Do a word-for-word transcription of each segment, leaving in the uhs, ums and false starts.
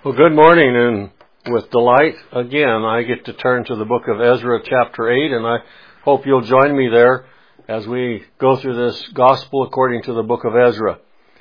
Well, good morning, and with delight, again, I get to turn to the book of Ezra, chapter eight, and I hope you'll join me there as we go through this gospel according to the book of Ezra.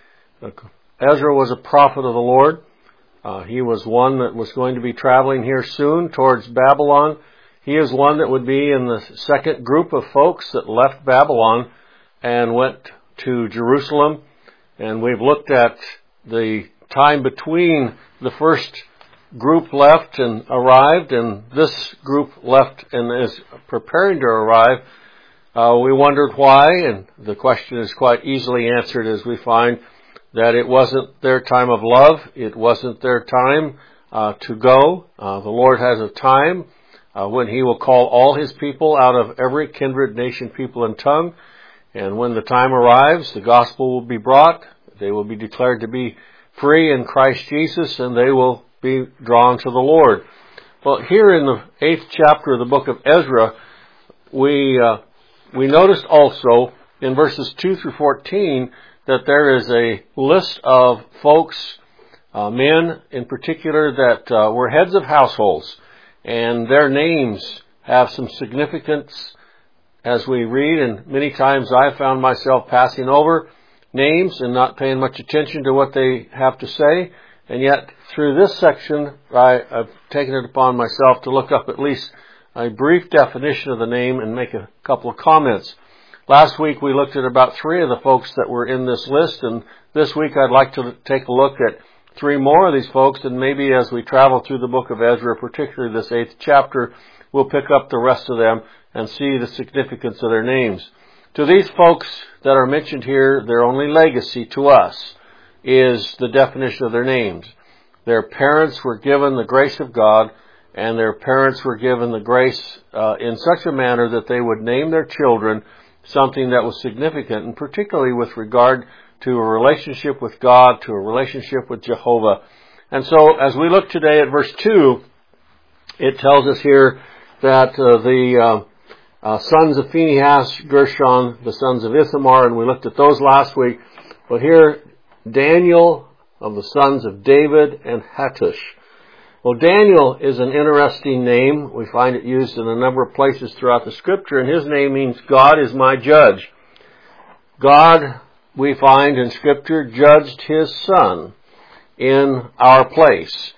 Ezra was a prophet of the Lord. Uh, he was one that was going to be traveling here soon towards Babylon. He is one that would be in the second group of folks that left Babylon and went to Jerusalem. And we've looked at the time between the first group left and arrived, and this group left and is preparing to arrive. Uh, we wondered why, and the question is quite easily answered as we find that it wasn't their time of love. It wasn't their time uh, to go. Uh, the Lord has a time uh, when He will call all His people out of every kindred, nation, people, and tongue. And when the time arrives, the gospel will be brought. They will be declared to be free in Christ Jesus, and they will be drawn to the Lord. Well, here in the eighth chapter of the book of Ezra, we uh, we noticed also in verses two through fourteen that there is a list of folks, uh, men in particular, that uh, were heads of households, and their names have some significance as we read, and many times I found myself passing over names and not paying much attention to what they have to say. And yet, through this section, I, I've taken it upon myself to look up at least a brief definition of the name and make a couple of comments. Last week, we looked at about three of the folks that were in this list, and this week I'd like to take a look at three more of these folks, and maybe as we travel through the book of Ezra, particularly this eighth chapter, we'll pick up the rest of them and see the significance of their names. To these folks that are mentioned here, their only legacy to us is the definition of their names. Their parents were given the grace of God, and their parents were given the grace uh, in such a manner that they would name their children something that was significant, and particularly with regard to a relationship with God, to a relationship with Jehovah. And so as we look today at verse two, it tells us here that uh, the uh, Uh, sons of Phinehas, Gershon, the sons of Ithamar, and we looked at those last week. But here, Daniel of the sons of David and Hattush. Well, Daniel is an interesting name. We find it used in a number of places throughout the Scripture, and his name means God is my judge. God, we find in Scripture, judged His Son in our place.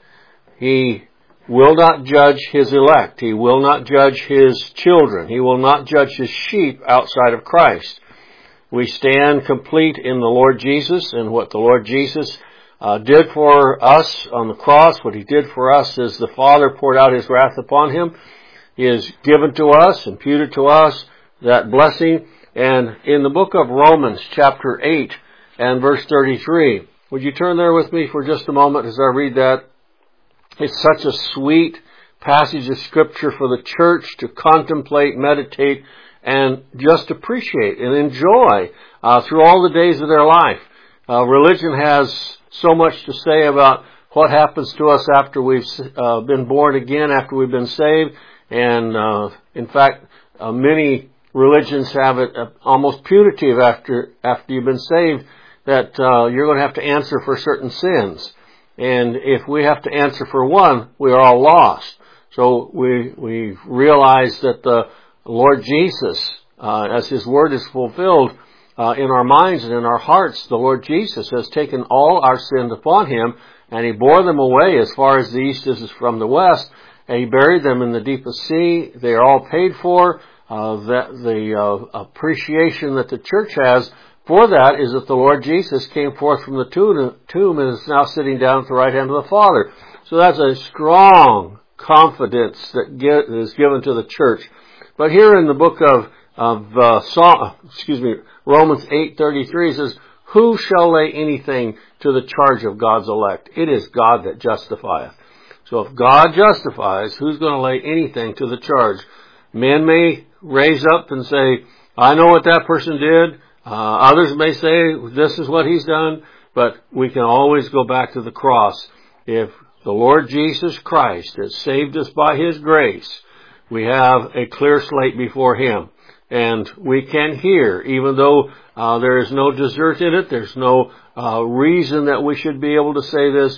He will not judge His elect. He will not judge His children. He will not judge His sheep outside of Christ. We stand complete in the Lord Jesus, and what the Lord Jesus uh, did for us on the cross, what He did for us is the Father poured out His wrath upon Him. He is given to us, imputed to us, that blessing. And in the book of Romans, chapter eight and verse thirty-three, would you turn there with me for just a moment as I read that? It's such a sweet passage of Scripture for the church to contemplate, meditate, and just appreciate and enjoy uh, through all the days of their life. Uh, religion has so much to say about what happens to us after we've uh, been born again, after we've been saved. And uh, in fact, uh, many religions have it uh, almost punitive after after you've been saved, that uh, you're going to have to answer for certain sins. And if we have to answer for one, we are all lost. So we we realize that the Lord Jesus, uh, as His Word is fulfilled uh, in our minds and in our hearts, the Lord Jesus has taken all our sins upon Him, and He bore them away as far as the east is from the west, and He buried them in the deepest sea. They are all paid for. Uh, that the uh, appreciation that the church has for that is that the Lord Jesus came forth from the tomb and is now sitting down at the right hand of the Father. So that's a strong confidence that get, is given to the church. But here in the book of, of uh, Psalm, excuse me, Romans eight thirty-three, it says, "Who shall lay anything to the charge of God's elect? It is God that justifieth." So if God justifies, who's going to lay anything to the charge? Men may raise up and say, "I know what that person did." Uh, others may say, this is what he's done, but we can always go back to the cross. If the Lord Jesus Christ has saved us by His grace, we have a clear slate before Him. And we can hear, even though uh, there is no desert in it, there's no uh, reason that we should be able to say this,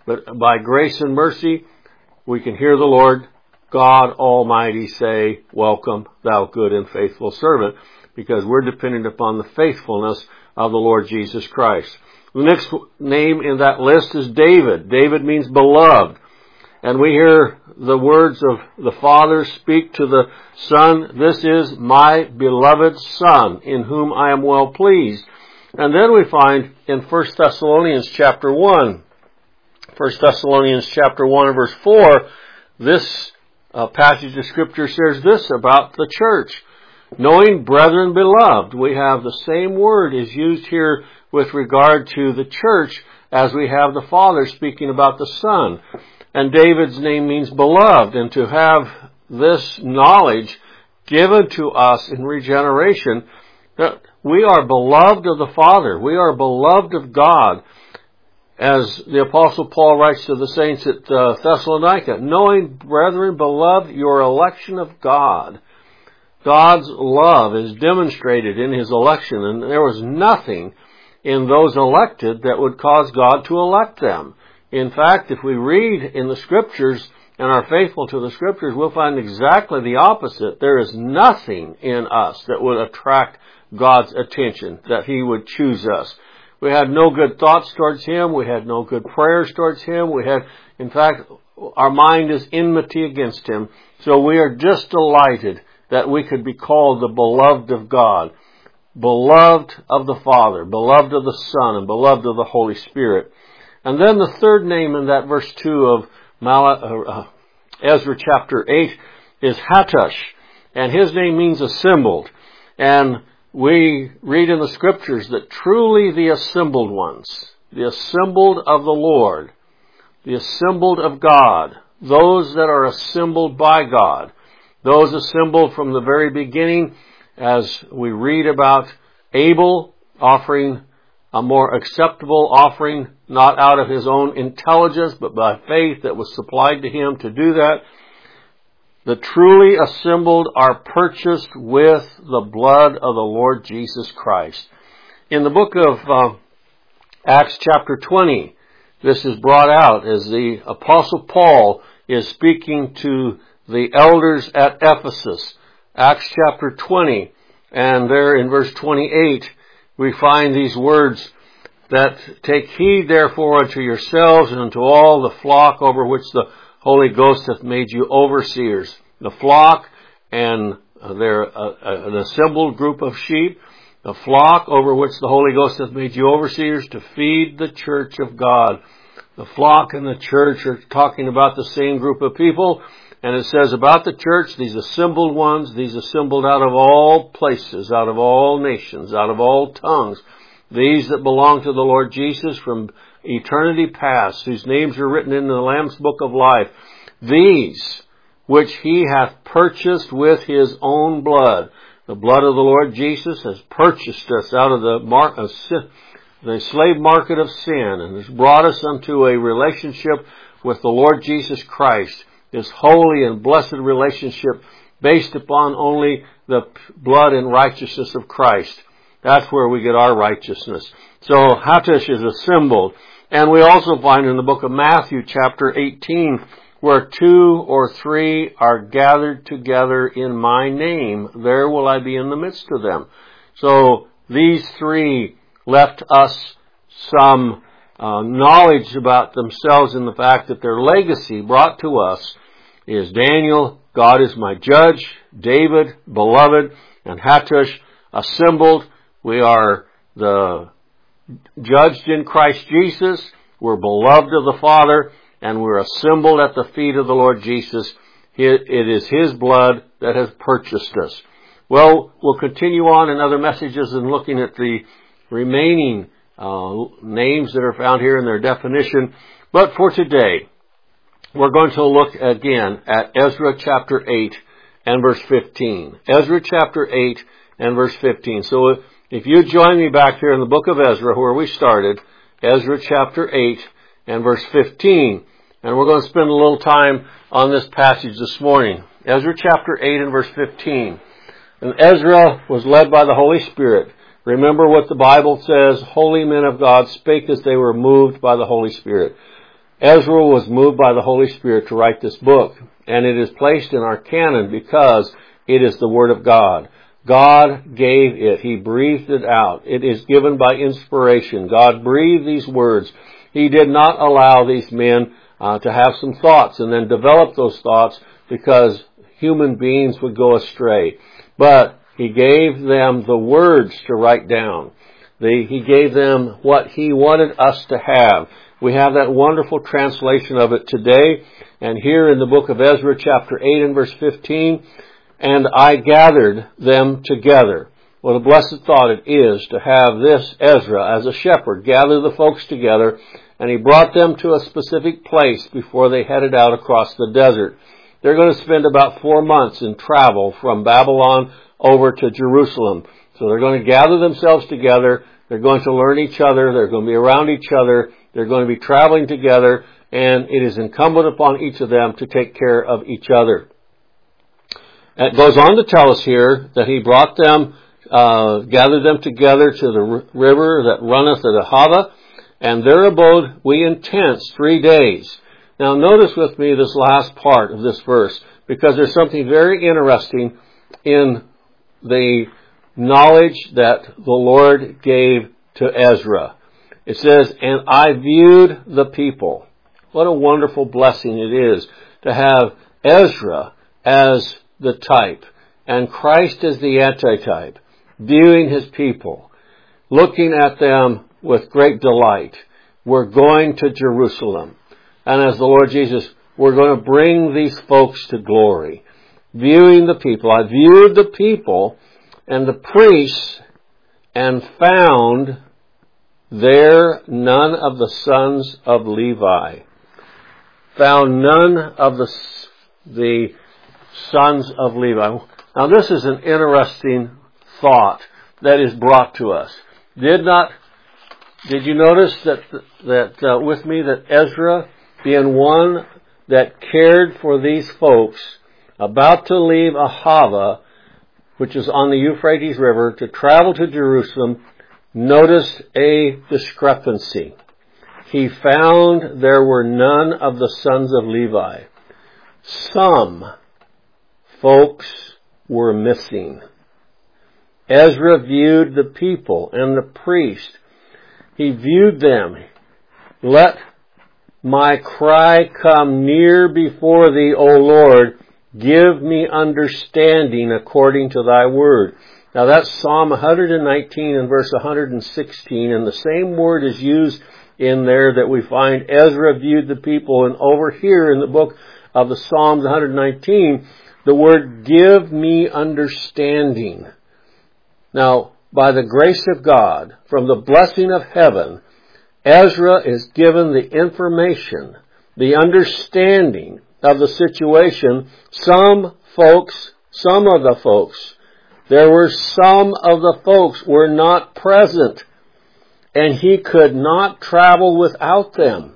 But by grace and mercy, we can hear the Lord God Almighty say, welcome, thou good and faithful servant, because we're dependent upon the faithfulness of the Lord Jesus Christ. The next name in that list is David. David means beloved. And we hear the words of the Father speak to the Son, this is my beloved Son, in whom I am well pleased. And then we find in First Thessalonians chapter one, First Thessalonians chapter one and verse four, this uh, passage of Scripture says this about the church. Knowing, brethren beloved, we have the same word is used here with regard to the church as we have the Father speaking about the Son. And David's name means beloved, and to have this knowledge given to us in regeneration, that we are beloved of the Father. We are beloved of God. As the Apostle Paul writes to the saints at uh, Thessalonica, knowing, brethren, beloved, your election of God. God's love is demonstrated in His election, and there was nothing in those elected that would cause God to elect them. In fact, if we read in the Scriptures and are faithful to the Scriptures, we'll find exactly the opposite. There is nothing in us that would attract God's attention, that He would choose us. We had no good thoughts towards Him. We had no good prayers towards Him. We had, in fact, our mind is enmity against Him. So we are just delighted that we could be called the beloved of God, beloved of the Father, beloved of the Son, and beloved of the Holy Spirit. And then the third name in that verse two of Mal- uh, Ezra chapter eight is Hattush. And his name means assembled. And we read in the Scriptures that truly the assembled ones, the assembled of the Lord, the assembled of God, those that are assembled by God, those assembled from the very beginning, as we read about Abel offering a more acceptable offering, not out of his own intelligence, but by faith that was supplied to him to do that. The truly assembled are purchased with the blood of the Lord Jesus Christ. In the book of uh, Acts chapter twenty, this is brought out as the Apostle Paul is speaking to the elders at Ephesus. Acts chapter twenty, and there in verse twenty-eight, we find these words that take heed therefore unto yourselves and unto all the flock over which the Holy Ghost hath made you overseers. The flock, and they're an assembled group of sheep. The flock over which the Holy Ghost hath made you overseers to feed the church of God. The flock and the church are talking about the same group of people. And it says about the church, these assembled ones, these assembled out of all places, out of all nations, out of all tongues. These that belong to the Lord Jesus from eternity past, whose names are written in the Lamb's book of life. These which He hath purchased with His own blood. The blood of the Lord Jesus has purchased us out of the, mar- of sin, the slave market of sin, and has brought us unto a relationship with the Lord Jesus Christ. This holy and blessed relationship based upon only the blood and righteousness of Christ. That's where we get our righteousness. So Hattush is assembled. And we also find in the book of Matthew chapter eighteen, where two or three are gathered together in my name, there will I be in the midst of them. So these three left us some uh, knowledge about themselves in the fact that their legacy brought to us is Daniel, God is my judge, David, beloved, and Hattush, assembled. We are the judged in Christ Jesus. We're beloved of the Father, and we're assembled at the feet of the Lord Jesus. It is His blood that has purchased us. Well, we'll continue on in other messages and looking at the remaining uh, names that are found here in their definition. But for today, we're going to look again at Ezra chapter eight and verse fifteen. Ezra chapter eight and verse fifteen. So if, if you join me back here in the book of Ezra where we started, Ezra chapter eight and verse fifteen. And we're going to spend a little time on this passage this morning. Ezra chapter eight and verse fifteen. And Ezra was led by the Holy Spirit. Remember what the Bible says, holy men of God spake as they were moved by the Holy Spirit. Ezra was moved by the Holy Spirit to write this book, and it is placed in our canon because it is the Word of God. God gave it. He breathed it out. It is given by inspiration. God breathed these words. He did not allow these men uh, to have some thoughts and then develop those thoughts because human beings would go astray. But He gave them the words to write down. The, he gave them what He wanted us to have. We have that wonderful translation of it today. And here in the book of Ezra, chapter eight and verse fifteen, and I gathered them together. What a blessed thought it is to have this Ezra as a shepherd gather the folks together, and he brought them to a specific place before they headed out across the desert. They're going to spend about four months in travel from Babylon over to Jerusalem. So they're going to gather themselves together. They're going to learn each other. They're going to be around each other. They're going to be traveling together, and it is incumbent upon each of them to take care of each other. It goes on to tell us here that he brought them, uh, gathered them together to the r- river that runneth at Ahava, and there abode we in tents three days. Now notice with me this last part of this verse, because there's something very interesting in the knowledge that the Lord gave to Ezra. It says, and I viewed the people. What a wonderful blessing it is to have Ezra as the type and Christ as the antitype, viewing His people, looking at them with great delight. We're going to Jerusalem. And as the Lord Jesus, we're going to bring these folks to glory. Viewing the people. I viewed the people and the priests and found there none of the sons of Levi. Found none of the, the sons of Levi. Now this is an interesting thought that is brought to us. Did not, did you notice that, that uh, with me that Ezra, being one that cared for these folks, about to leave Ahava, which is on the Euphrates River, to travel to Jerusalem, noticed a discrepancy. He found there were none of the sons of Levi. Some folks were missing. Ezra viewed the people and the priest. He viewed them. Let my cry come near before thee, O Lord. Give me understanding according to thy word. Now that's Psalm one hundred nineteen and verse one hundred sixteen, and the same word is used in there that we find Ezra viewed the people, and over here in the book of the Psalms one hundred nineteen, the word give me understanding. Now, by the grace of God, from the blessing of heaven, Ezra is given the information, the understanding of the situation. Some folks, some of the folks, there were some of the folks were not present, and he could not travel without them.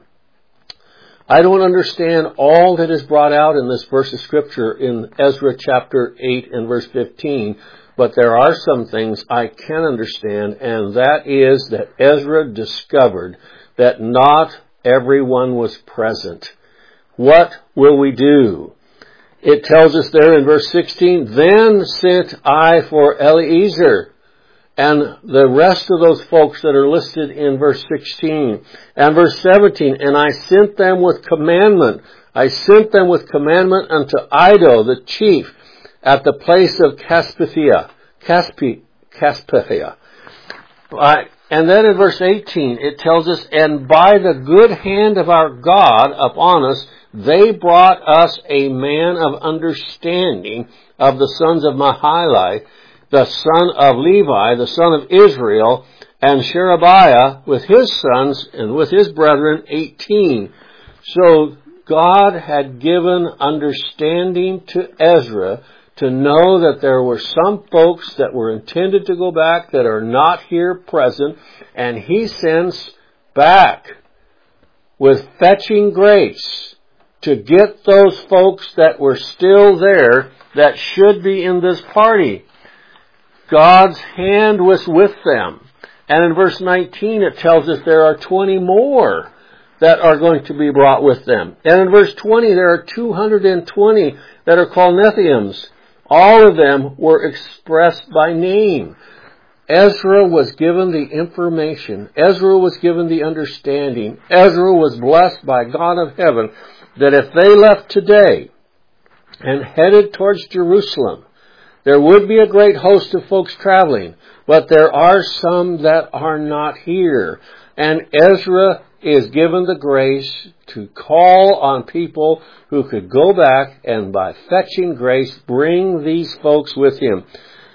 I don't understand all that is brought out in this verse of Scripture in Ezra chapter eight and verse fifteen, but there are some things I can understand, and that is that Ezra discovered that not everyone was present. What will we do? It tells us there in verse sixteen, then sent I for Eliezer, and the rest of those folks that are listed in verse sixteen. And verse seventeen, and I sent them with commandment. I sent them with commandment unto Iddo, the chief, at the place of Caspithia. Caspi, Caspithia. Right. And then in verse eighteen, it tells us, and by the good hand of our God upon us, they brought us a man of understanding of the sons of Mahali, the son of Levi, the son of Israel, and Sherebiah with his sons and with his brethren, eighteen. So God had given understanding to Ezra to know that there were some folks that were intended to go back that are not here present, and he sends back with fetching grace to get those folks that were still there that should be in this party. God's hand was with them. And in verse nineteen it tells us there are twenty more that are going to be brought with them. And in verse twenty, there are two hundred twenty that are called Nethiums. All of them were expressed by name. Ezra was given the information. Ezra was given the understanding. Ezra was blessed by God of heaven that if they left today and headed towards Jerusalem, there would be a great host of folks traveling, but there are some that are not here. And Ezra is given the grace to call on people who could go back and by fetching grace bring these folks with him.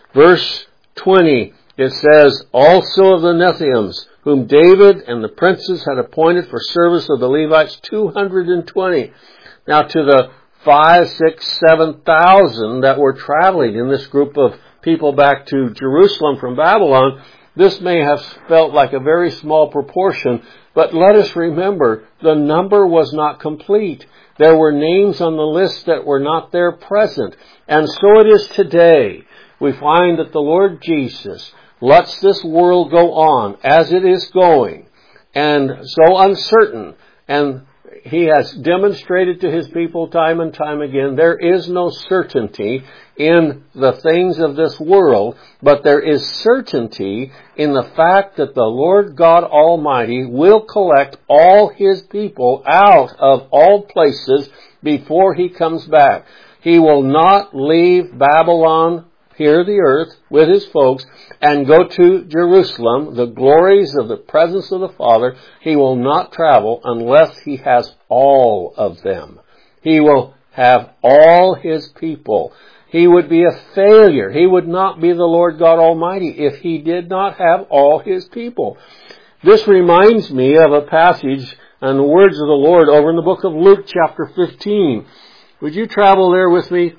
Verse twenty, it says, also of the Nethiums, whom David and the princes had appointed for service of the Levites, two hundred twenty. Now to the five, six, seven thousand that were traveling in this group of people back to Jerusalem from Babylon, this may have felt like a very small proportion, but let us remember, the number was not complete. There were names on the list that were not there present. And so it is today. We find that the Lord Jesus lets this world go on as it is going, and so uncertain, and He has demonstrated to His people time and time again, there is no certainty in the things of this world, but there is certainty in the fact that the Lord God Almighty will collect all His people out of all places before He comes back. He will not leave Babylon, here the earth, with His folks, and go to Jerusalem, the glories of the presence of the Father. He will not travel unless He has all of them. He will have all His people. He would be a failure. He would not be the Lord God Almighty if He did not have all His people. This reminds me of a passage and the words of the Lord over in the book of Luke chapter fifteen. Would you travel there with me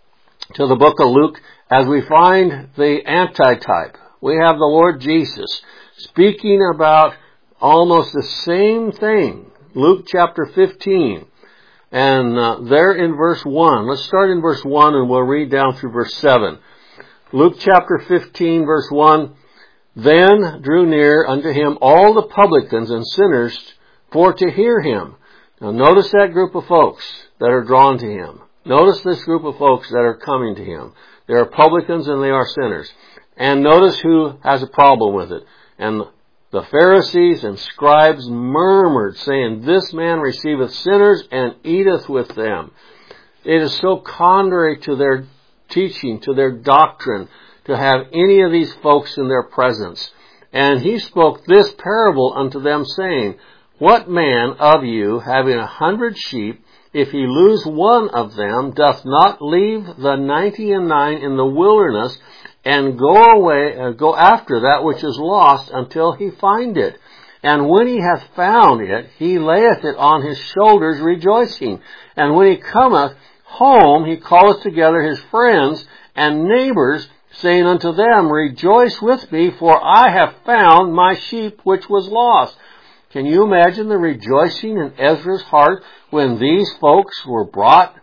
to the book of Luke as we find the antitype? We have the Lord Jesus speaking about almost the same thing. Luke chapter fifteen. And uh, there in verse one. Let's start in verse one and we'll read down through verse seven. Luke chapter fifteen verse one. Then drew near unto him all the publicans and sinners for to hear him. Now notice that group of folks that are drawn to him. Notice this group of folks that are coming to him. They are publicans and they are sinners. And notice who has a problem with it. And the Pharisees and scribes murmured, saying, this man receiveth sinners and eateth with them. It is so contrary to their teaching, to their doctrine, to have any of these folks in their presence. And he spoke this parable unto them, saying, what man of you, having a hundred sheep, if he lose one of them, doth not leave the ninety and nine in the wilderness, and go away, uh, go after that which is lost until he find it? And when he hath found it, he layeth it on his shoulders, rejoicing. And when he cometh home, he calleth together his friends and neighbors, saying unto them, rejoice with me, for I have found my sheep which was lost. Can you imagine the rejoicing in Ezra's heart when these folks were brought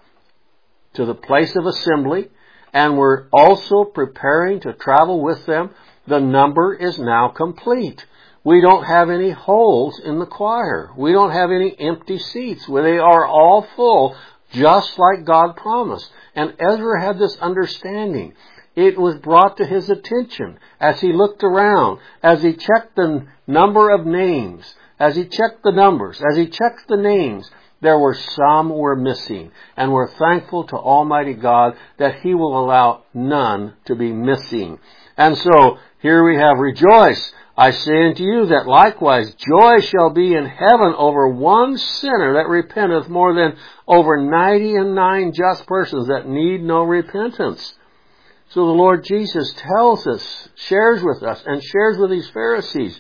to the place of assembly and were also preparing to travel with them? The number is now complete. We don't have any holes in the choir. We don't have any empty seats. They are all full, just like God promised. And Ezra had this understanding. It was brought to his attention as he looked around, as he checked the number of names, as he checked the numbers, as he checked the names. There were some were missing, and we're thankful to Almighty God that He will allow none to be missing. And so, here we have, rejoice. I say unto you that likewise joy shall be in heaven over one sinner that repenteth more than over ninety and nine just persons that need no repentance. So the Lord Jesus tells us, shares with us, and shares with these Pharisees,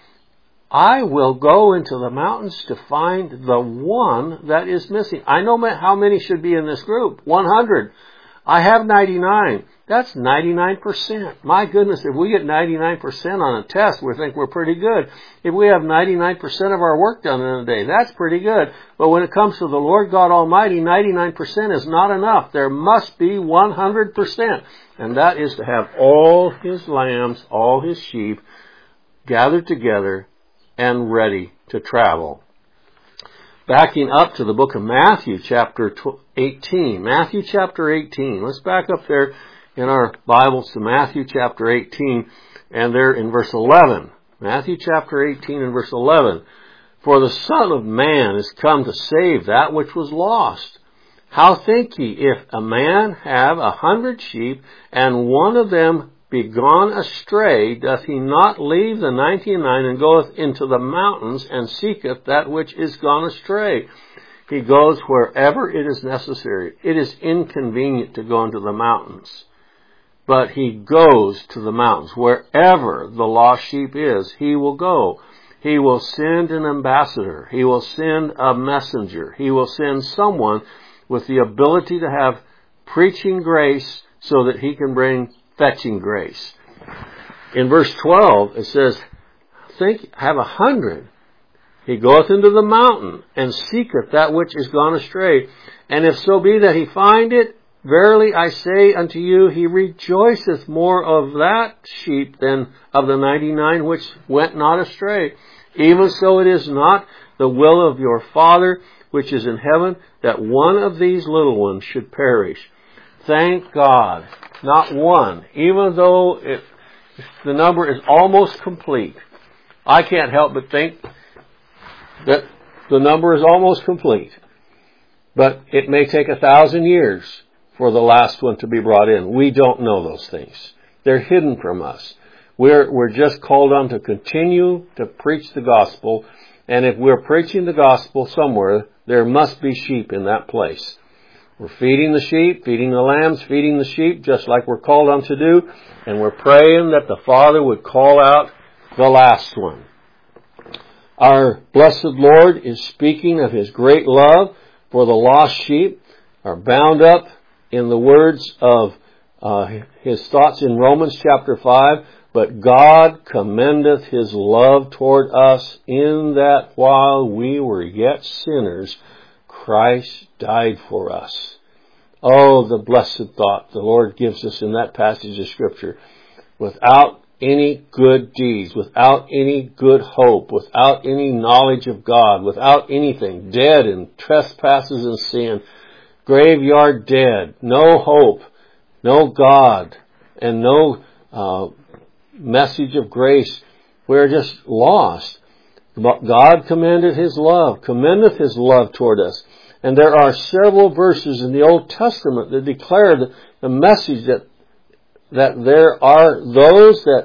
I will go into the mountains to find the one that is missing. I know how many should be in this group. one hundred. I have ninety-nine. That's ninety-nine percent. My goodness, if we get ninety-nine percent on a test, we think we're pretty good. If we have ninety-nine percent of our work done in a day, that's pretty good. But when it comes to the Lord God Almighty, ninety-nine percent is not enough. There must be one hundred percent. And that is to have all His lambs, all His sheep gathered together and ready to travel. backing up to the book of Matthew, chapter eighteen. Matthew, chapter eighteen. Let's back up there in our Bibles to Matthew, chapter eighteen, and there in verse eleven. Matthew, chapter eighteen, and verse eleven. For the Son of Man is come to save that which was lost. How think ye, if a man have a hundred sheep, and one of them be gone astray, doth he not leave the ninety and nine, and goeth into the mountains, and seeketh that which is gone astray? He goes wherever it is necessary. It is inconvenient to go into the mountains, but he goes to the mountains. Wherever the lost sheep is, he will go. He will send an ambassador. He will send a messenger. He will send someone with the ability to have preaching grace so that he can bring fetching grace. In verse twelve, it says, think, have a hundred. He goeth into the mountain, and seeketh that which is gone astray. And if so be that he find it, verily I say unto you, he rejoiceth more of that sheep than of the ninety-nine which went not astray. Even so it is not the will of your Father which is in heaven, that one of these little ones should perish. Thank God, not one, even though it, the number is almost complete. I can't help but think that the number is almost complete. But it may take a thousand years for the last one to be brought in. We don't know those things. They're hidden from us. We're, we're just called on to continue to preach the gospel. And if we're preaching the gospel somewhere, there must be sheep in that place. We're feeding the sheep, feeding the lambs, feeding the sheep, just like we're called on to do. And we're praying that the Father would call out the last one. Our blessed Lord is speaking of His great love for the lost sheep, are bound up in the words of uh, His thoughts in Romans chapter five. But God commendeth His love toward us in that while we were yet sinners, Christ died for us. Oh, the blessed thought the Lord gives us in that passage of Scripture. Without any good deeds, without any good hope, without any knowledge of God, without anything, dead in trespasses and sin, graveyard dead, no hope, no God, and no uh, message of grace. We're just lost. But God commended His love, commendeth His love toward us. And there are several verses in the Old Testament that declare the, the message that that there are those that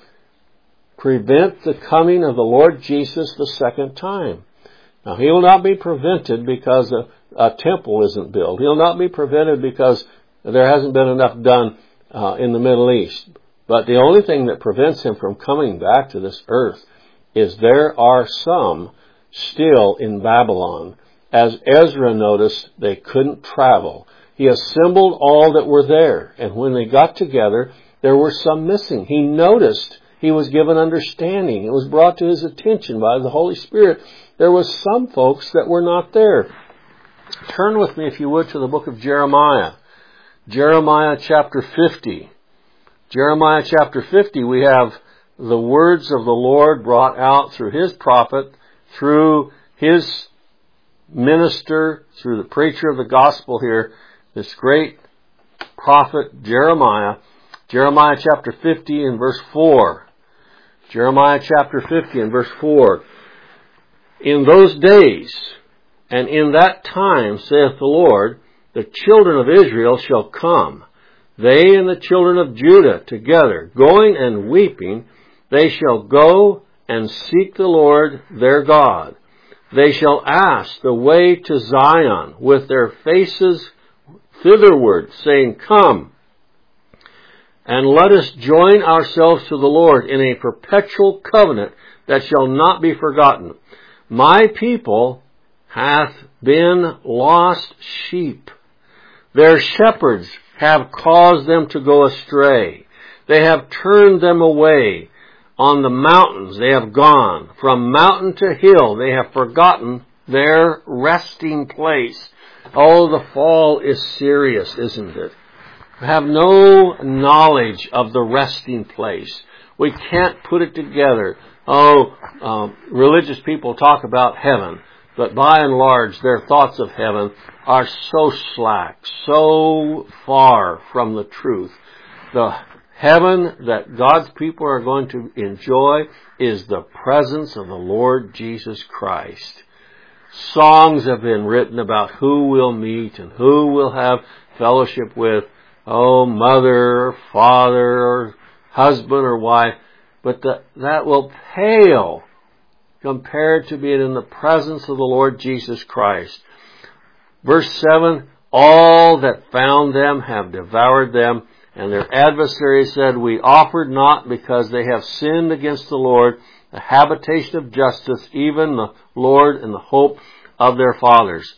prevent the coming of the Lord Jesus the second time. Now, He will not be prevented because a, a temple isn't built. He'll not be prevented because there hasn't been enough done uh, in the Middle East. But the only thing that prevents Him from coming back to this earth is there are some still in Babylon. As Ezra noticed, they couldn't travel. He assembled all that were there, and when they got together, there were some missing. He noticed, he was given understanding. It was brought to his attention by the Holy Spirit. There was some folks that were not there. Turn with me, if you would, to the book of Jeremiah. Jeremiah chapter fifty. Jeremiah chapter fifty, we have the words of the Lord brought out through His prophet, through His minister, through the preacher of the gospel here, this great prophet Jeremiah. Jeremiah chapter fifty and verse four. Jeremiah chapter fifty and verse four. In those days and in that time, saith the Lord, the children of Israel shall come, they and the children of Judah together, going and weeping, they shall go and seek the Lord their God. They shall ask the way to Zion with their faces thitherward, saying, Come, and let us join ourselves to the Lord in a perpetual covenant that shall not be forgotten. My people hath been lost sheep. Their shepherds have caused them to go astray. They have turned them away. On the mountains they have gone. From mountain to hill they have forgotten their resting place. Oh, the fall is serious, isn't it? We have no knowledge of the resting place. We can't put it together. Oh, um, religious people talk about heaven. But by and large, their thoughts of heaven are so slack, so far from the truth. The heaven that God's people are going to enjoy is the presence of the Lord Jesus Christ. Songs have been written about who we'll meet and who we'll have fellowship with. Oh, mother or father or husband or wife. But the, that will pale compared to being in the presence of the Lord Jesus Christ. Verse seven, all that found them have devoured them, and their adversaries said, we offered not because they have sinned against the Lord, the habitation of justice, even the Lord and the hope of their fathers.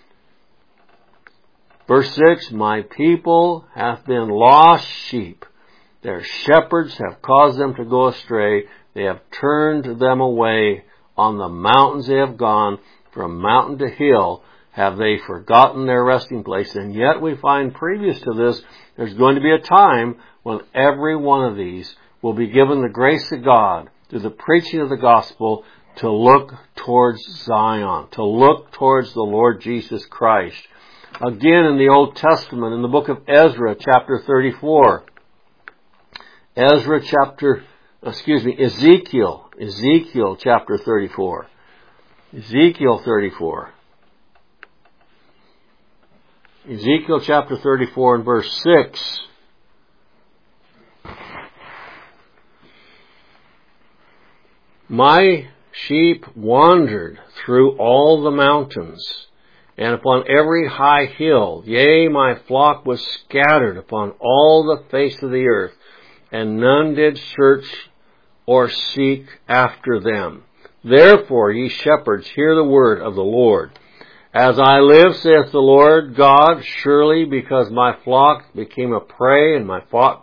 Verse six, my people hath been lost sheep. Their shepherds have caused them to go astray. They have turned them away. On the mountains they have gone, from mountain to hill have they forgotten their resting place. And yet we find previous to this, there's going to be a time when every one of these will be given the grace of God through the preaching of the gospel to look towards Zion, to look towards the Lord Jesus Christ. Again in the Old Testament, in the book of Ezra, chapter thirty-four. Ezra chapter, excuse me, Ezekiel, Ezekiel chapter thirty-four. Ezekiel thirty-four. Ezekiel chapter thirty-four and verse six. My sheep wandered through all the mountains, and upon every high hill. Yea, my flock was scattered upon all the face of the earth, and none did search or seek after them. Therefore, ye shepherds, hear the word of the Lord. As I live, saith the Lord God, surely because my flock became a prey, and my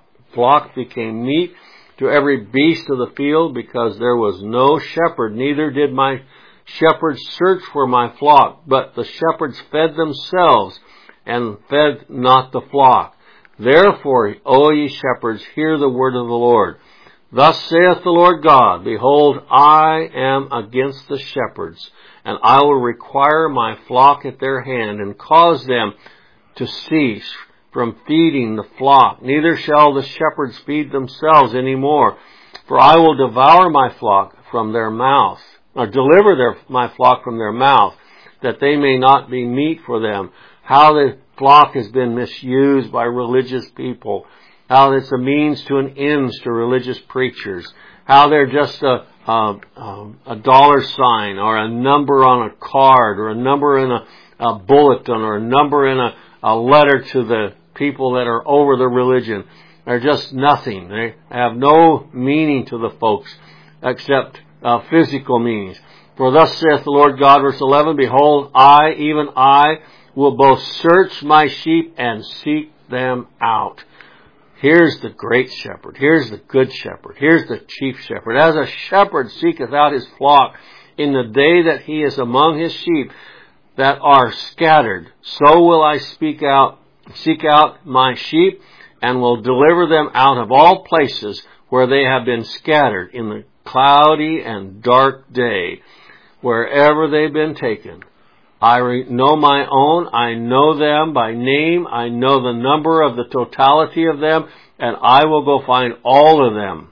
flock became meat to every beast of the field, because there was no shepherd, neither did my shepherds search for my flock, but the shepherds fed themselves, and fed not the flock. Therefore, O ye shepherds, hear the word of the Lord. Thus saith the Lord God, behold, I am against the shepherds, and I will require my flock at their hand, and cause them to cease from feeding the flock. Neither shall the shepherds feed themselves any more, for I will devour my flock from their mouth, or deliver their, my flock from their mouth, that they may not be meat for them. How the flock has been misused by religious people. How it's a means to an end to religious preachers. How they're just a, a, a dollar sign, or a number on a card, or a number in a, a bulletin, or a number in a, a letter to the people that are over the religion. They're just nothing. They have no meaning to the folks except uh, physical meanings. For thus saith the Lord God, verse eleven, behold, I, even I, will both search my sheep and seek them out. Here's the great shepherd. Here's the good shepherd. Here's the chief shepherd. As a shepherd seeketh out his flock in the day that he is among his sheep that are scattered, so will I speak out, seek out my sheep, and will deliver them out of all places where they have been scattered in the cloudy and dark day, wherever they've been taken. I know my own. I know them by name. I know the number of the totality of them, and I will go find all of them.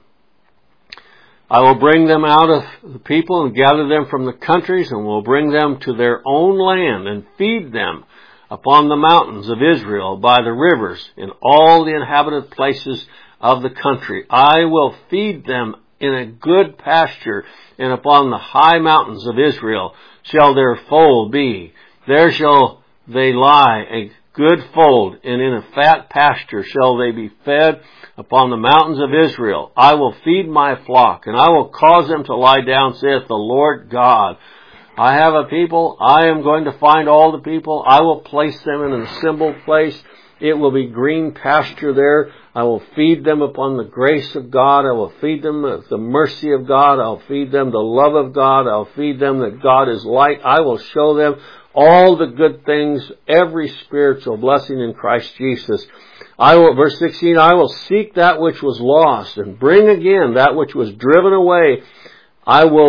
I will bring them out of the people and gather them from the countries, and will bring them to their own land and feed them upon the mountains of Israel, by the rivers, in all the inhabited places of the country. I will feed them in a good pasture, and upon the high mountains of Israel shall their fold be. There shall they lie, a good fold, and in a fat pasture shall they be fed upon the mountains of Israel. I will feed my flock, and I will cause them to lie down, saith the Lord God. I have a people. I am going to find all the people. I will place them in an assembled place. It will be green pasture there. I will feed them upon the grace of God. I will feed them with the mercy of God. I'll feed them the love of God. I'll feed them that God is light. I will show them all the good things, every spiritual blessing in Christ Jesus. I will, verse sixteen, I will seek that which was lost, and bring again that which was driven away. I will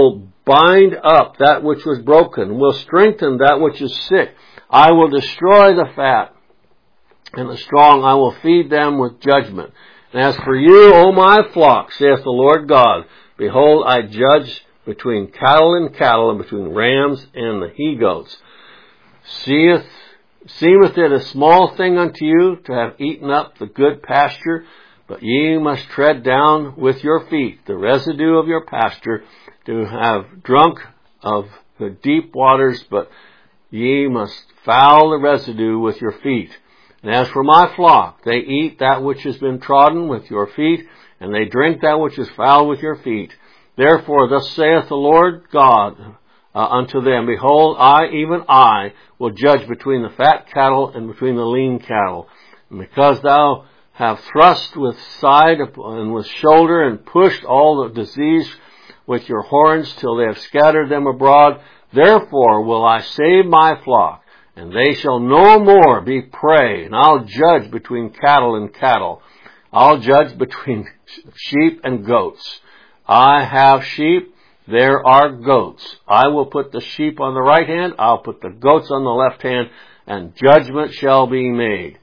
bind up that which was broken, will strengthen that which is sick. I will destroy the fat, and the strong I will feed them with judgment. And as for you, O my flock, saith the Lord God, behold, I judge between cattle and cattle, and between rams and the he-goats. Seeth, seemeth it a small thing unto you to have eaten up the good pasture, but ye must tread down with your feet the residue of your pasture, to have drunk of the deep waters, but ye must foul the residue with your feet. And as for my flock, they eat that which has been trodden with your feet, and they drink that which is foul with your feet. Therefore thus saith the Lord God uh, unto them, behold, I, even I, will judge between the fat cattle and between the lean cattle. And because thou have thrust with side and with shoulder, and pushed all the disease with your horns till they have scattered them abroad, therefore will I save my flock, and they shall no more be prey. And I'll judge between cattle and cattle. I'll judge between sheep and goats. I have sheep, there are goats. I will put the sheep on the right hand, I'll put the goats on the left hand, and judgment shall be made.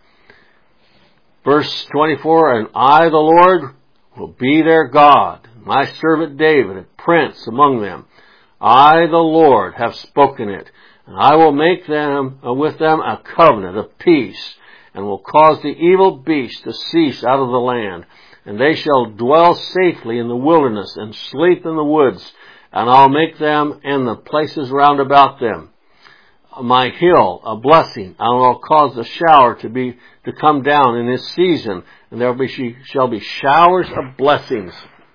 Verse twenty-four, and I, the Lord, will be their God, my servant David, a prince among them. I, the Lord, have spoken it. And I will make them uh, with them a covenant of peace, and will cause the evil beast to cease out of the land. And they shall dwell safely in the wilderness, and sleep in the woods. And I'll make them and the places round about them my hill a blessing. I will cause the shower to be to come down in this season, and there will be, shall be showers of blessings.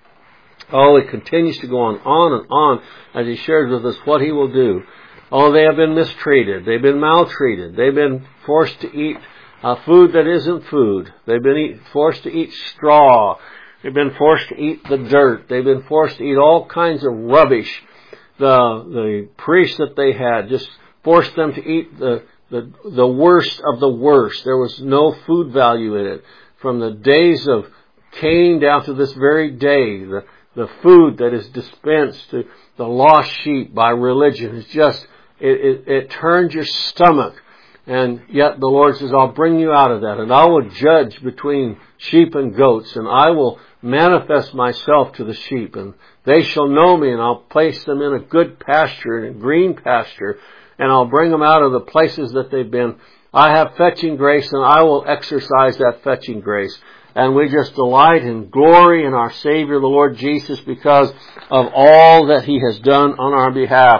Oh, it continues to go on, on and on as he shares with us what he will do. Oh, they have been mistreated. They've been maltreated. They've been forced to eat uh, food that isn't food. They've been eat, forced to eat straw. They've been forced to eat the dirt. They've been forced to eat all kinds of rubbish. The the priests that they had just forced them to eat the, the, the worst of the worst. There was no food value in it. From the days of Cain down to this very day, the, the food that is dispensed to the lost sheep by religion is just, it, it, it turns your stomach. And yet the Lord says, I'll bring you out of that, and I will judge between sheep and goats, and I will manifest myself to the sheep, and they shall know me, and I'll place them in a good pasture, in a green pasture, and I'll bring them out of the places that they've been. I have fetching grace, and I will exercise that fetching grace. And we just delight and glory in our Savior, the Lord Jesus, because of all that He has done on our behalf.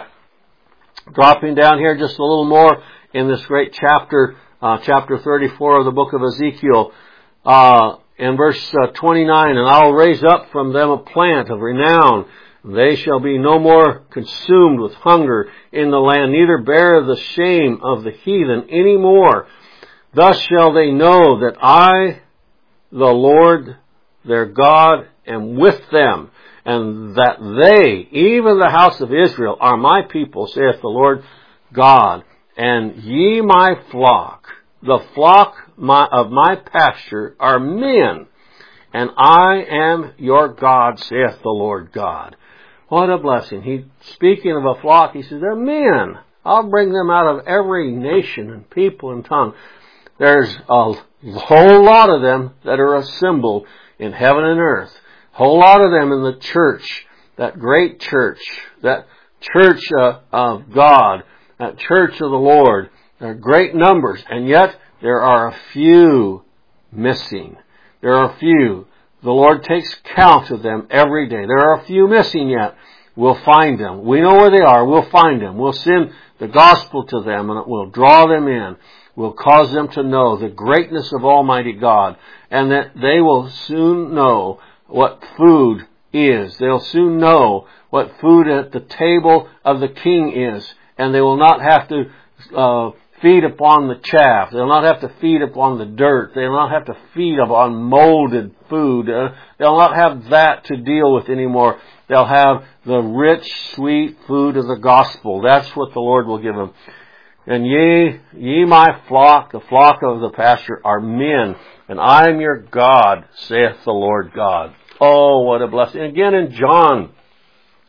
Dropping down here just a little more in this great chapter, uh, chapter thirty-four of the book of Ezekiel, uh, in verse uh, twenty-nine, and I will raise up from them a plant of renown. They shall be no more consumed with hunger in the land, neither bear the shame of the heathen any more. Thus shall they know that I, the Lord, their God, am with them, and that they, even the house of Israel, are my people, saith the Lord God. And ye my flock, the flock my, of my pasture, are men, and I am your God, saith the Lord God. What a blessing. He, speaking of a flock, he says, they're men. I'll bring them out of every nation and people and tongue. There's a whole lot of them that are assembled in heaven and earth. A whole lot of them in the church, that great church, that church uh, of God, that church of the Lord. There are great numbers, and yet there are a few missing. There are a few. The Lord takes count of them every day. There are a few missing yet. We'll find them. We know where they are. We'll find them. We'll send the gospel to them, and it will draw them in. We'll cause them to know the greatness of Almighty God, and that they will soon know what food is. They'll soon know what food at the table of the King is, and they will not have to uh, feed upon the chaff. They'll not have to feed upon the dirt. They'll not have to feed upon molded food. Uh, they'll not have that to deal with anymore. They'll have the rich, sweet food of the gospel. That's what the Lord will give them. And ye, ye my flock, the flock of the pasture, are men, and I am your God, saith the Lord God. Oh, what a blessing. Again in John,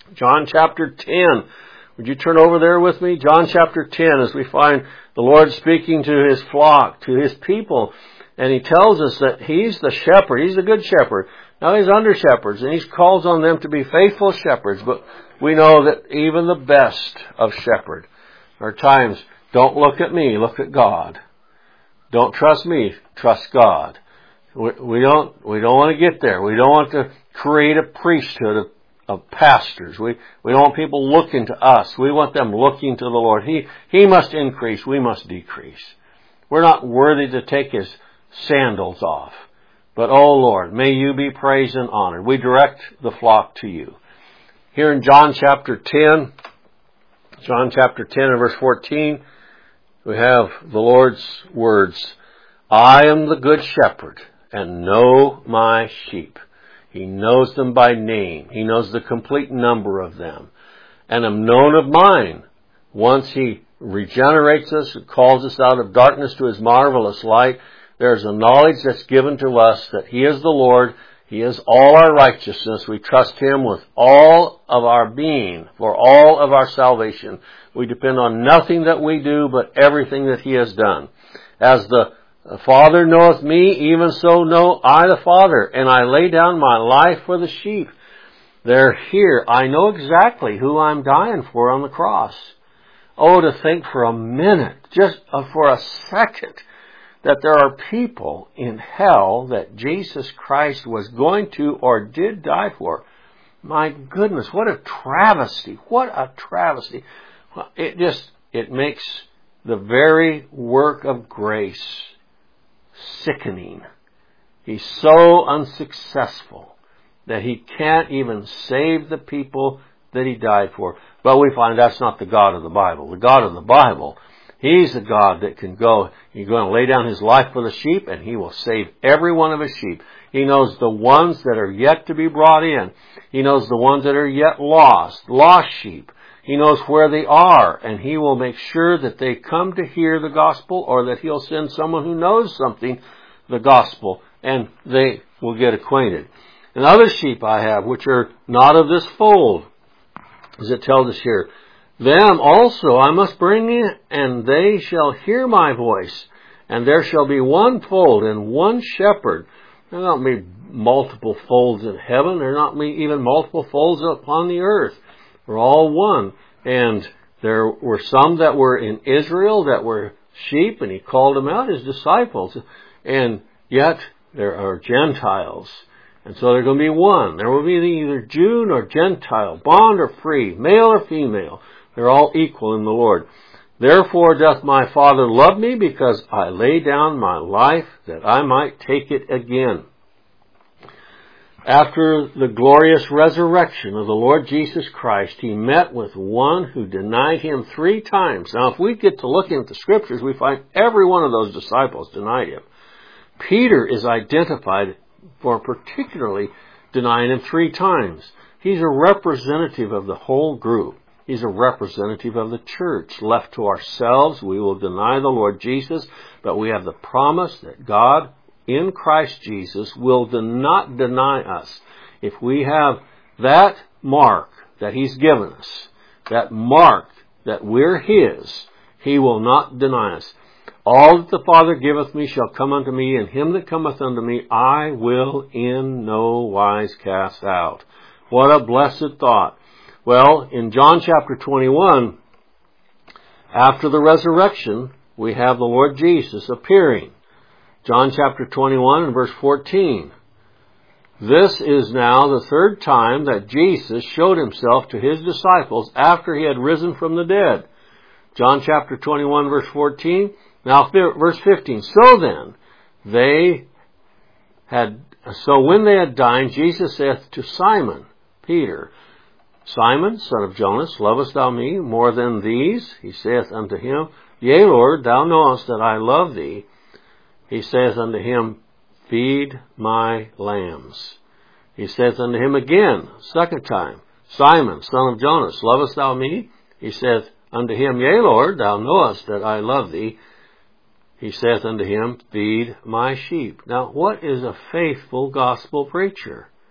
John chapter ten. Would you turn over there with me? John chapter ten, as we find the Lord speaking to His flock, to His people. And He tells us that He's the shepherd. He's the good shepherd. Now He's under shepherds, and He calls on them to be faithful shepherds. But we know that even the best of shepherd are times, don't look at me, look at God. Don't trust me, trust God. We, we don't, we don't want to get there. We don't want to create a priesthood of, of pastors. We, we don't want people looking to us. We want them looking to the Lord. He, He must increase, we must decrease. We're not worthy to take His sandals off. But, oh Lord, may You be praised and honored. We direct the flock to You. Here in John chapter ten, John chapter ten and verse fourteen, we have the Lord's words, I am the good shepherd and know my sheep. He knows them by name. He knows the complete number of them. And am known of mine. Once He regenerates us and calls us out of darkness to His marvelous light, there's a knowledge that's given to us that He is the Lord. He is all our righteousness. We trust Him with all of our being for all of our salvation. We depend on nothing that we do, but everything that He has done. As the Father knoweth me, even so know I the Father, and I lay down my life for the sheep. They're here. I know exactly who I'm dying for on the cross. Oh, to think for a minute, just for a second, that there are people in hell that Jesus Christ was going to or did die for. My goodness, what a travesty. What a travesty. It just, it makes the very work of grace sickening. He's so unsuccessful that He can't even save the people that He died for. But we find that's not the God of the Bible. The God of the Bible, He's the God that can go, He's going to lay down His life for the sheep, and He will save every one of His sheep. He knows the ones that are yet to be brought in. He knows the ones that are yet lost, lost sheep. He knows where they are, and He will make sure that they come to hear the gospel, or that He'll send someone who knows something, the gospel, and they will get acquainted. And other sheep I have, which are not of this fold, as it tells us here, them also I must bring in, and they shall hear my voice, and there shall be one fold and one shepherd. There not be multiple folds in heaven. There not be even multiple folds upon the earth. We're all one. And there were some that were in Israel that were sheep, and He called them out, His disciples. And yet there are Gentiles. And so there's going to be one. There will be neither Jew nor Gentile, bond or free, male or female. They're all equal in the Lord. Therefore doth my Father love me, because I lay down my life that I might take it again. After the glorious resurrection of the Lord Jesus Christ, He met with one who denied Him three times. Now, if we get to looking at the Scriptures, we find every one of those disciples denied Him. Peter is identified for particularly denying Him three times. He's a representative of the whole group. He's a representative of the church. Left to ourselves, we will deny the Lord Jesus, but we have the promise that God in Christ Jesus will not deny us. If we have that mark that He's given us, that mark that we're His, He will not deny us. All that the Father giveth me shall come unto me, and him that cometh unto me I will in no wise cast out. What a blessed thought. Well, in John chapter twenty-one, after the resurrection, we have the Lord Jesus appearing. John chapter twenty-one and verse fourteen. This is now the third time that Jesus showed Himself to His disciples after He had risen from the dead. John chapter twenty-one verse fourteen. Now verse fifteen. So then, they had, so when they had dined, Jesus saith to Simon Peter, Simon, son of Jonas, lovest thou me more than these? He saith unto him, Yea, Lord, thou knowest that I love thee. He saith unto him, Feed my lambs. He saith unto him again, second time, Simon, son of Jonas, lovest thou me? He saith unto him, Yea, Lord, thou knowest that I love thee. He saith unto him, Feed my sheep. Now, what is a faithful gospel preacher?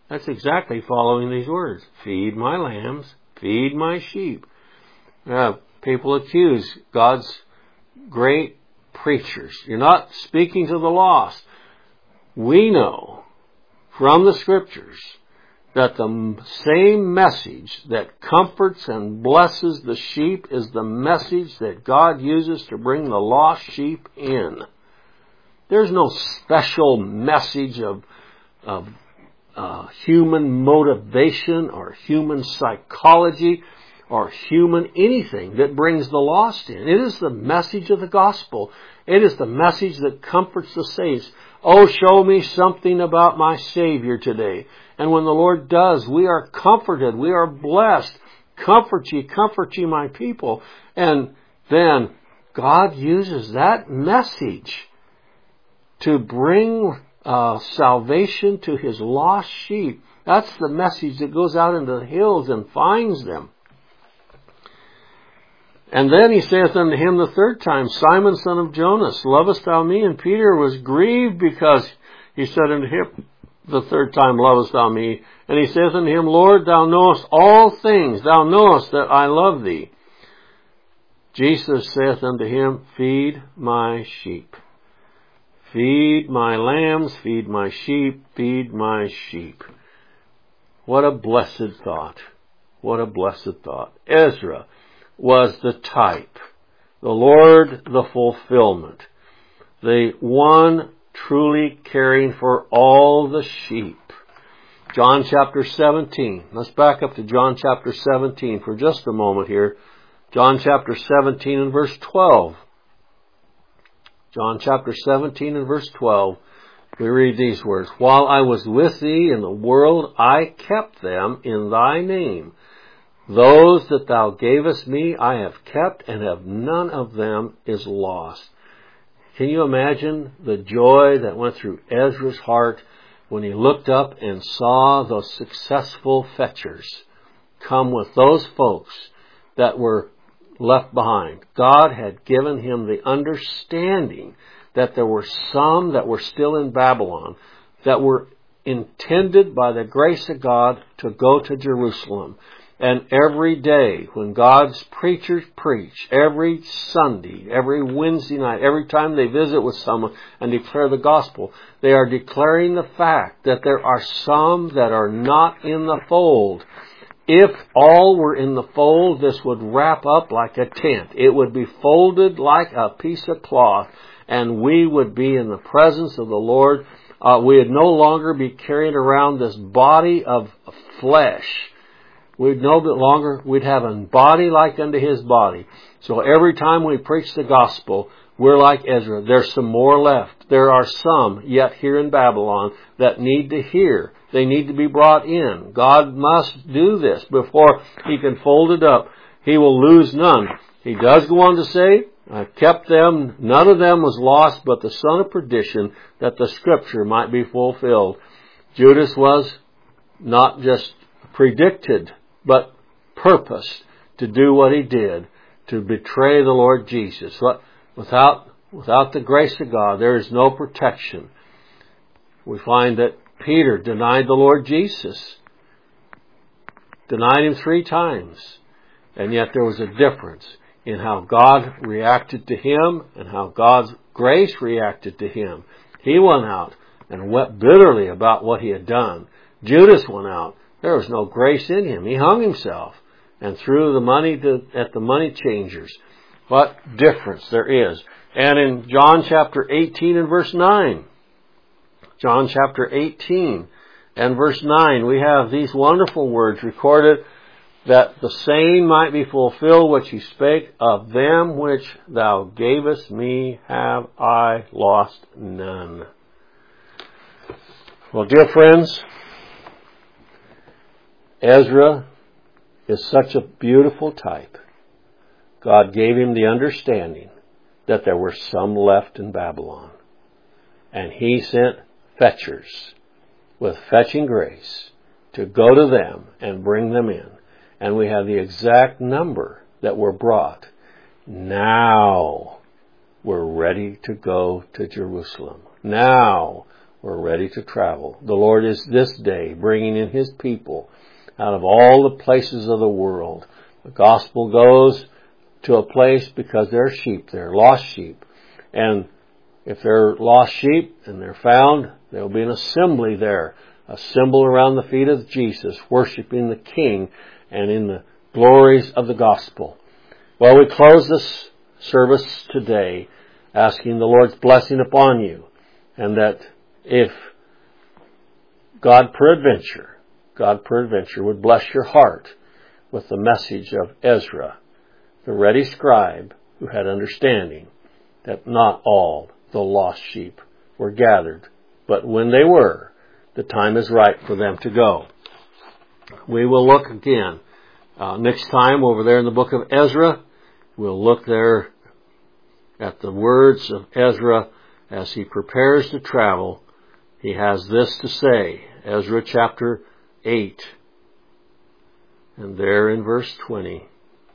That's exactly following these words. Feed my lambs, feed my sheep. Uh, people accuse God's great preachers. You're not speaking to the lost. We know from the Scriptures that the same message that comforts and blesses the sheep is the message that God uses to bring the lost sheep in. There's no special message of, of uh, human motivation or human psychology or human anything that brings the lost in. It is the message of the gospel. It is the message that comforts the saints. Oh, show me something about my Savior today. And when the Lord does, we are comforted. We are blessed. Comfort ye, comfort ye, my people. And then God uses that message to bring uh, salvation to His lost sheep. That's the message that goes out into the hills and finds them. And then he saith unto him the third time, Simon, son of Jonas, lovest thou me? And Peter was grieved because he said unto him the third time, lovest thou me? And he saith unto him, Lord, thou knowest all things. Thou knowest that I love thee. Jesus saith unto him, feed my sheep. Feed my lambs, feed my sheep, feed my sheep. What a blessed thought. What a blessed thought. Ezra was the type, the Lord the fulfillment, the one truly caring for all the sheep. John chapter seventeen. Let's back up to John chapter seventeen for just a moment here. John chapter seventeen and verse twelve. John chapter seventeen and verse twelve. We read these words. While I was with thee in the world, I kept them in thy name. Those that thou gavest me I have kept, and have none of them is lost. Can you imagine the joy that went through Ezra's heart when he looked up and saw those successful fetchers come with those folks that were left behind? God had given him the understanding that there were some that were still in Babylon that were intended by the grace of God to go to Jerusalem. And every day when God's preachers preach, every Sunday, every Wednesday night, every time they visit with someone and declare the gospel, they are declaring the fact that there are some that are not in the fold. If all were in the fold, this would wrap up like a tent. It would be folded like a piece of cloth, and we would be in the presence of the Lord. Uh, we would no longer be carrying around this body of flesh. We'd no longer, we'd have a body like unto His body. So every time we preach the gospel, we're like Ezra. There's some more left. There are some yet here in Babylon that need to hear. They need to be brought in. God must do this before He can fold it up. He will lose none. He does go on to say, I kept them, none of them was lost but the son of perdition, that the scripture might be fulfilled. Judas was not just predicted, but purposed to do what he did, to betray the Lord Jesus. Without, without the grace of God, there is no protection. We find that Peter denied the Lord Jesus, denied Him three times, and yet there was a difference in how God reacted to him and how God's grace reacted to him. He went out and wept bitterly about what he had done. Judas went out. There was no grace in him. He hung himself and threw the money to, at the money changers. What difference there is. And in John chapter eighteen and verse nine, John chapter eighteen and verse nine, we have these wonderful words recorded, that the saying might be fulfilled which He spake, of them which thou gavest me have I lost none. Well, dear friends, Ezra is such a beautiful type. God gave him the understanding that there were some left in Babylon. And He sent fetchers with fetching grace to go to them and bring them in. And we have the exact number that were brought. Now we're ready to go to Jerusalem. Now we're ready to travel. The Lord is this day bringing in His people out of all the places of the world. The gospel goes to a place because there are sheep there, lost sheep. And if they're lost sheep and they're found, there will be an assembly there, assembled around the feet of Jesus, worshiping the King and in the glories of the gospel. Well, we close this service today asking the Lord's blessing upon you, and that if God peradventure, God peradventure would bless your heart with the message of Ezra, the ready scribe who had understanding that not all the lost sheep were gathered, but when they were, the time is right for them to go. We will look again uh, next time over there in the book of Ezra. We'll look there at the words of Ezra as he prepares to travel. He has this to say, Ezra chapter eight, and there in verse twenty.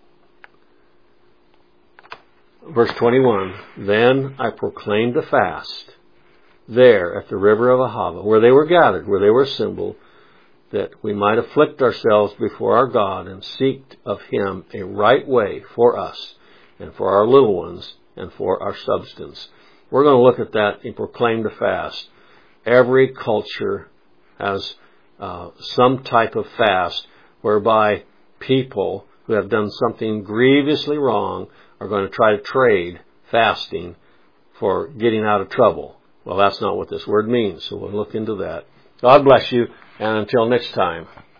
Verse twenty-one, then I proclaimed a fast there at the river of Ahava, where they were gathered, where they were assembled, that we might afflict ourselves before our God and seek of Him a right way for us and for our little ones and for our substance. We're going to look at that and proclaim the fast. Every culture has uh, some type of fast whereby people who have done something grievously wrong are going to try to trade fasting for getting out of trouble. Well, that's not what this word means, so we'll look into that. God bless you, and until next time.